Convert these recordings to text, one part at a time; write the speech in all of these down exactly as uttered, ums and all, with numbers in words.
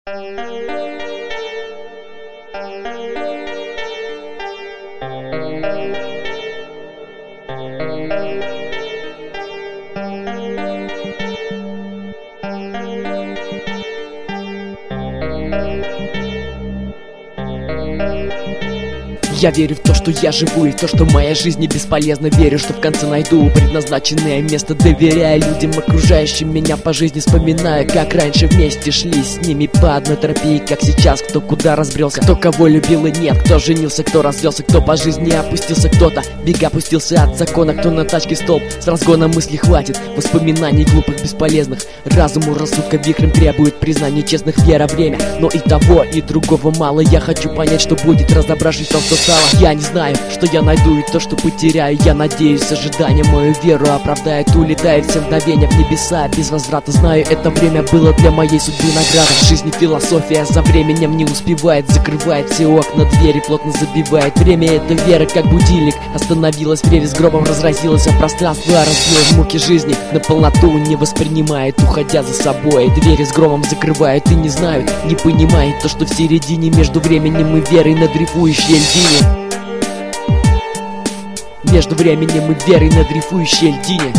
Я верю в то, что я живу, и в то, что моя жизнь не бесполезна. Верю, что в конце найду предназначенное место. Доверяю людям, окружающим меня по жизни. Вспоминаю, как раньше вместе шли с ними по одной тропе, и как сейчас кто куда разбрелся, кто кого любил и нет, кто женился, кто развелся, кто по жизни опустился, кто-то бега пустился от закона, кто на тачке столб. С разгона мысли хватит воспоминаний глупых, бесполезных. Разуму рассудка вихрем требует признания честных. Вера, время, но и того, и другого мало. Я хочу понять, что будет, разобравшись в том, что стало. Я не знаю, что я найду и то, что потеряю. Я надеюсь, ожидание мою веру оправдает. Улетает все мгновения в небеса без возврата. Знаю, это время было для моей судьбы награда. В жизни философия за временем не успевает. Закрывает все окна, двери плотно забивает. Время — это вера, как будильник. Остановилась, пререз гробом разразилась, а пространство разбилось. Муки жизни на полноту не воспринимает, уходя за собой. Двери с громом закрывают и не знают, не понимают то, что в середине между временем и верой на дрейфующей льдине. Между временем и верой на дрейфующей льдине.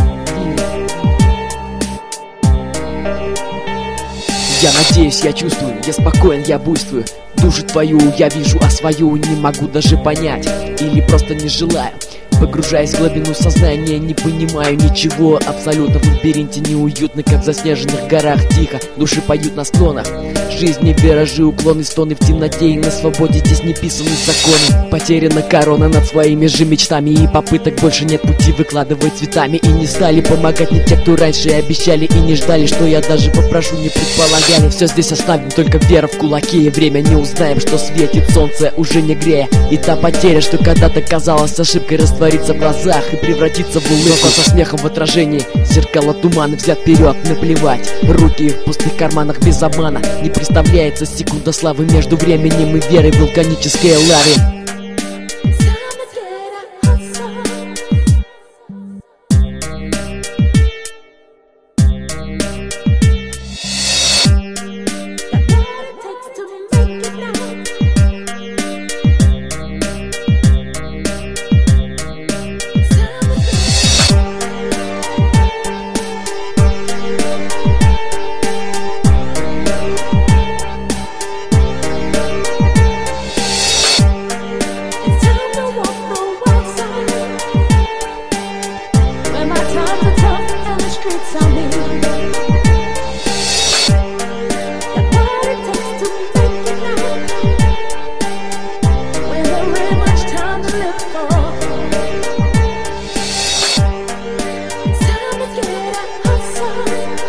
Я надеюсь, я чувствую, я спокоен, я буйствую. Душу твою я вижу, а свою не могу даже понять. Или просто не желаю. Погружаясь в глубину сознания, не понимаю ничего абсолютно. В лабиринте неуютно, как в заснеженных горах. Тихо, души поют на склонах жизни, виражи, уклоны, стоны в темноте. И на свободе здесь не писаны законы. Потеряна корона над своими же мечтами, и попыток больше нет пути выкладывать цветами. И не стали помогать не те, кто раньше обещали и не ждали, что я даже попрошу, не предполагали. Все здесь оставим, только вера в кулаке, и время не узнаем, что светит солнце уже не грея. И та потеря, что когда-то казалась ошибкой, растворится в глазах и превратится в улыбку. Со смехом в отражении зеркало тумана, взгляд вперед, наплевать. Руки в пустых карманах без обмана. Не представляется секунда славы между временем и верой в вулканической лаве.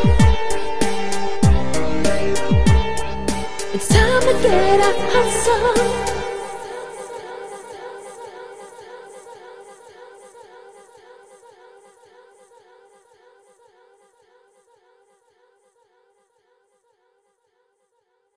It's time to get a hustle.